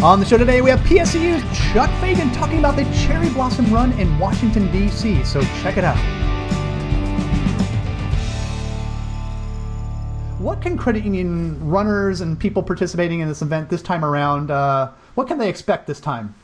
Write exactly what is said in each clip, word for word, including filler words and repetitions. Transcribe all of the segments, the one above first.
On the show today, we have P S C U's Chuck Fagan talking about the Cherry Blossom Run in Washington, D C, so check it out. What can credit union runners and people participating in this event this time around, uh, what can they expect this time?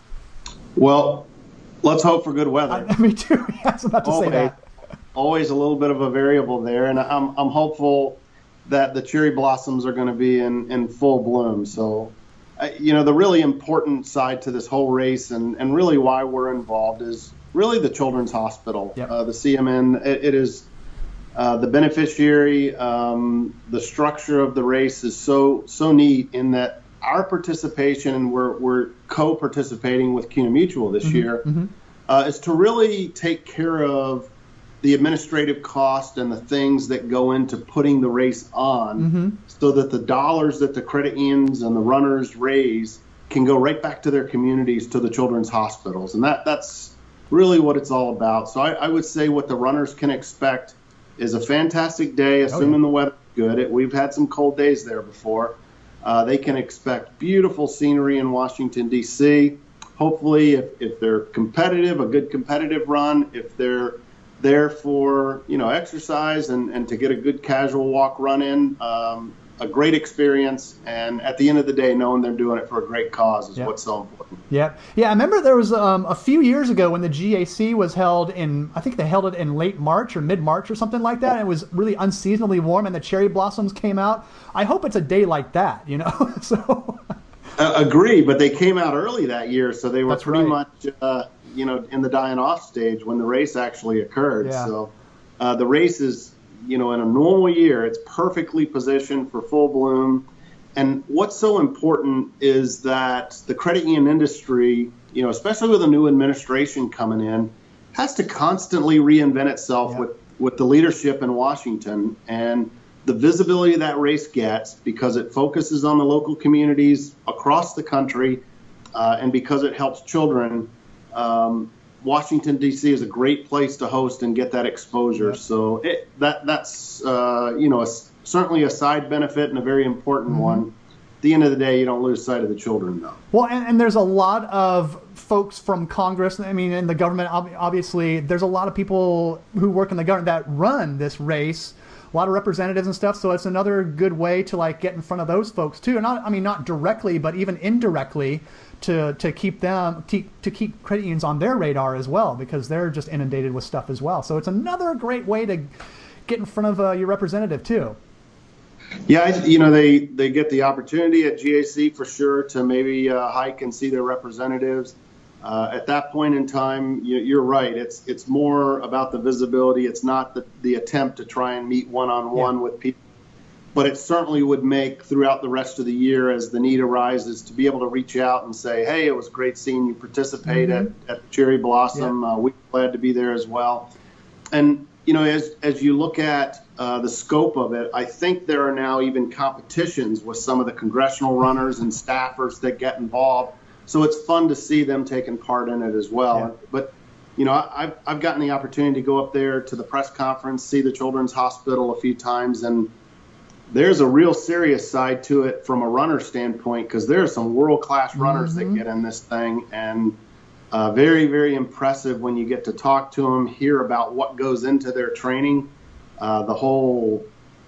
Well, let's hope for good weather. Uh, me too. I was about to always, say that. Always a little bit of a variable there, and I'm, I'm hopeful that the cherry blossoms are going to be in, in full bloom. So, uh, you know, the really important side to this whole race and, and really why we're involved is really the Children's Hospital. Yep. Uh, the C M N, it, it is uh, the beneficiary. Um, the structure of the race is so so neat in that our participation, and we're, we're co-participating with CUNA Mutual this Mm-hmm, year, mm-hmm. Uh, is to really take care of the administrative cost and the things that go into putting the race on, Mm-hmm. so that the dollars that the credit unions and the runners raise can go right back to their communities, to the children's hospitals. And that that's really what it's all about. So I, I would say what the runners can expect is a fantastic day, assuming oh, yeah. the weather's good. It, we've had some cold days there before. Uh, they can expect beautiful scenery in Washington, D C. Hopefully, if, if they're competitive, a good competitive run. If they're there for, you know, exercise and, and to get a good casual walk run in, um, a great experience. And at the end of the day, knowing they're doing it for a great cause is Yep. what's so important. Yeah, yeah. I remember there was um, a few years ago when the G A C was held in, I think they held it in late March or mid-March or something like that. And it was really unseasonably warm, and the cherry blossoms came out. I hope it's a day like that, you know. so. Uh, agree, but they came out early that year, so they were That's pretty right. much, uh, you know, in the dying off stage when the race actually occurred. Yeah. So uh, the race is, you know, in a normal year, it's perfectly positioned for full bloom. And what's so important is that the credit union industry, you know, especially with a new administration coming in, has to constantly reinvent itself Yeah. with, with the leadership in Washington. And the visibility that race gets, because it focuses on the local communities across the country, uh, and because it helps children, um, Washington, D C is a great place to host and get that exposure. Yeah. So it, that that's, uh, you know, a, certainly a side benefit and a very important Mm-hmm. one. At the end of the day, you don't lose sight of the children, though. Well, and, and there's a lot of folks from Congress, I mean, in the government, ob- obviously, there's a lot of people who work in the government that run this race, a lot of representatives and stuff, so it's another good way to, like, get in front of those folks, too. Not, I mean, not directly, but even indirectly, to to keep them, to, to keep credit unions on their radar as well, because they're just inundated with stuff as well. So it's another great way to get in front of uh, your representative, too. Yeah, I, you know, they, they get the opportunity at G A C for sure to maybe uh, hike and see their representatives. Uh, at that point in time, you, you're right. It's it's more about the visibility. It's not the, the attempt to try and meet one-on-one Yeah. with people. But it certainly would make throughout the rest of the year, as the need arises, to be able to reach out and say, hey, it was great seeing you participate Mm-hmm. at, at Cherry Blossom. Yeah. Uh, we're glad to be there as well. And, you know, as, as you look at uh, the scope of it, I think there are now even competitions with some of the congressional runners and staffers that get involved. So it's fun to see them taking part in it as well. Yeah. But, you know, I've, I've gotten the opportunity to go up there to the press conference, see the Children's Hospital a few times, and there's a real serious side to it from a runner standpoint, because there are some world-class runners Mm-hmm. that get in this thing, and uh, very, very impressive when you get to talk to them, hear about what goes into their training, uh, the whole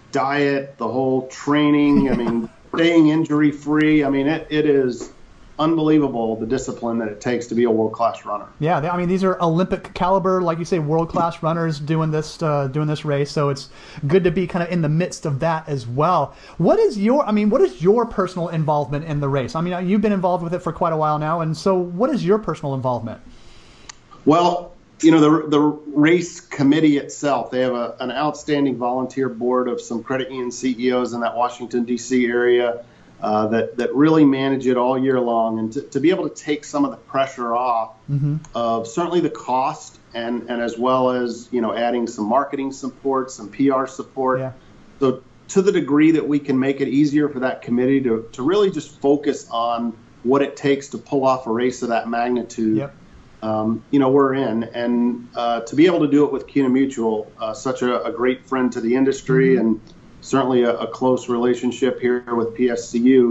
diet, the whole training, I mean, staying injury-free. I mean, it, it is unbelievable, the discipline that it takes to be a world-class runner. Yeah, they, I mean, these are Olympic caliber, like you say, world-class runners doing this uh, doing this race. So it's good to be kind of in the midst of that as well. What is your, I mean, what is your personal involvement in the race? I mean, you've been involved with it for quite a while now, and so what is your personal involvement? Well, you know, the the race committee itself, they have a, an outstanding volunteer board of some credit union C E Os in that Washington, D C area. Uh, that, that really manage it all year long, and to, to be able to take some of the pressure off Mm-hmm. of certainly the cost, and, and as well as, you know, adding some marketing support, some P R support. Yeah. So to the degree that we can make it easier for that committee to, to really just focus on what it takes to pull off a race of that magnitude, Yep. um, you know, we're in. And uh, to be able to do it with CUNA Mutual, uh, such a, a great friend to the industry, Mm-hmm. and certainly a, a close relationship here with P S C U,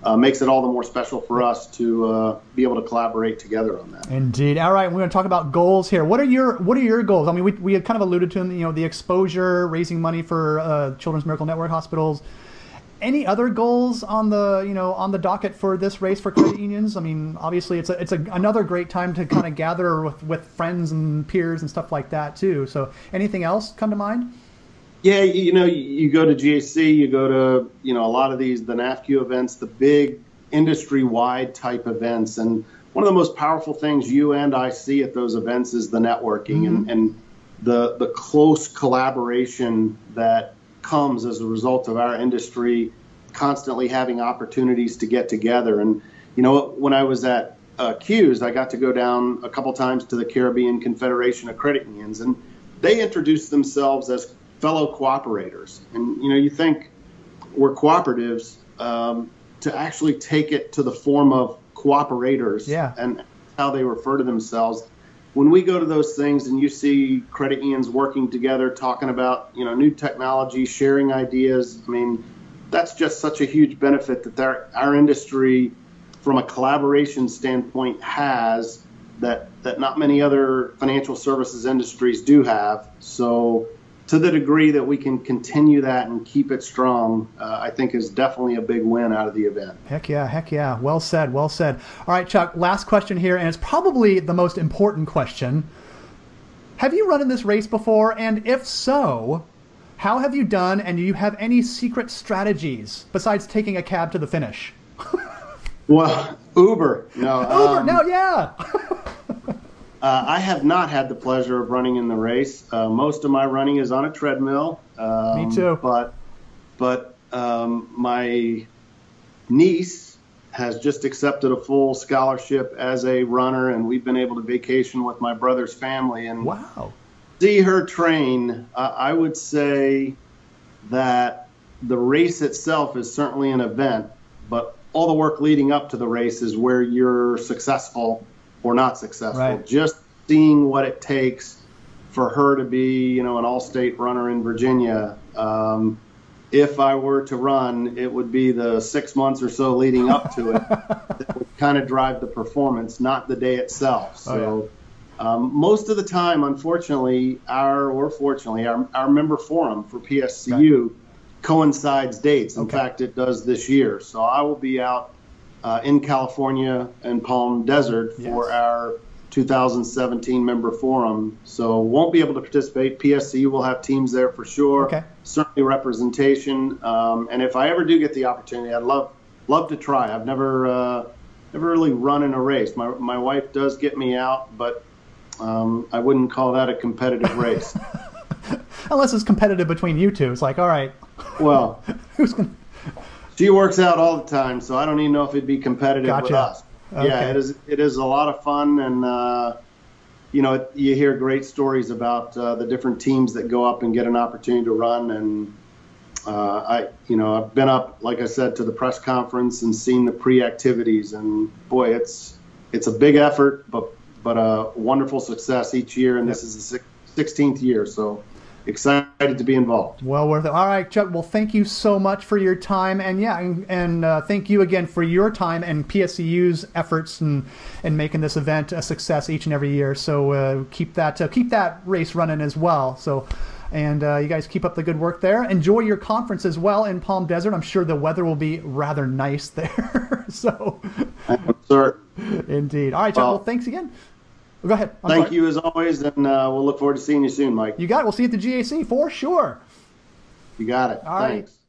uh, makes it all the more special for us to uh, be able to collaborate together on that. Indeed. All right, we're going to talk about goals here. What are your What are your goals? I mean, we we had kind of alluded to them. You know, the exposure, raising money for uh, Children's Miracle Network hospitals. Any other goals on the you know on the docket for this race for credit unions? I mean, obviously it's a, it's a, another great time to kind of gather with, with friends and peers and stuff like that too. So anything else come to mind? Yeah, you know, you go to G A C, you go to you know a lot of these the N A F Q events, the big industry-wide type events, and one of the most powerful things you and I see at those events is the networking mm-hmm. and, and the the close collaboration that comes as a result of our industry constantly having opportunities to get together. And, you know, when I was at uh, Q's, I got to go down a couple times to the Caribbean Confederation of Credit Unions, and they introduced themselves as fellow cooperators. And, you know, you think we're cooperatives um, to actually take it to the form of cooperators yeah. and how they refer to themselves. When we go to those things and you see credit unions working together, talking about, you know, new technology, sharing ideas, I mean, that's just such a huge benefit that our, our industry, from a collaboration standpoint, has that, that not many other financial services industries do have. So to the degree that we can continue that and keep it strong, uh, I think is definitely a big win out of the event. Heck yeah, heck yeah. Well said, well said. All right, Chuck, last question here, and it's probably the most important question. Have you run in this race before? And if so, how have you done? And do you have any secret strategies besides taking a cab to the finish? Well, Uber. No, Uber, um, no, yeah. Uh, I have not had the pleasure of running in the race. Uh, most of my running is on a treadmill. Um, Me too. But, but um, my niece has just accepted a full scholarship as a runner, and we've been able to vacation with my brother's family. And wow. see her train. Uh, I would say that the race itself is certainly an event, but all the work leading up to the race is where you're successful or not successful. Right. Just seeing what it takes for her to be, you know, an all-state runner in Virginia. Um, if I were to run, it would be the six months or so leading up to it that would kind of drive the performance, not the day itself. So oh, yeah. um, most of the time, unfortunately, our or fortunately, our, our member forum for P S C U right. coincides dates. In okay. fact, it does this year. So I will be out Uh, in California and Palm Desert for yes. our two thousand seventeen member forum. So won't be able to participate. P S C U will have teams there for sure. Okay. Certainly representation. Um, and if I ever do get the opportunity, I'd love love to try. I've never uh, never really run in a race. My my wife does get me out, but um, I wouldn't call that a competitive race. Unless it's competitive between you two. It's like, all right. Well, who's going to... She works out all the time, so I don't even know if it'd be competitive gotcha. with us. Okay. Yeah, it is. It is a lot of fun, and uh, you know, you hear great stories about uh, the different teams that go up and get an opportunity to run. And uh, I, you know, I've been up, like I said, to the press conference and seen the pre-activities, and boy, it's it's a big effort, but but a wonderful success each year, and yep. this is the sixteenth year, so. Excited to be involved. Well worth it. All right, Chuck. Well, thank you so much for your time, and yeah, and, and uh, thank you again for your time and P S C U's efforts in in making this event a success each and every year. So uh, keep that uh, keep that race running as well. So, and uh, you guys keep up the good work there. Enjoy your conference as well in Palm Desert. I'm sure the weather will be rather nice there. So, sir. Indeed. All right, Chuck. Well, well thanks again. Go ahead. I'm Thank sorry. you as always, and uh, we'll look forward to seeing you soon, Mike. You got it. We'll see you at the G A C for sure. You got it. All Thanks. Right.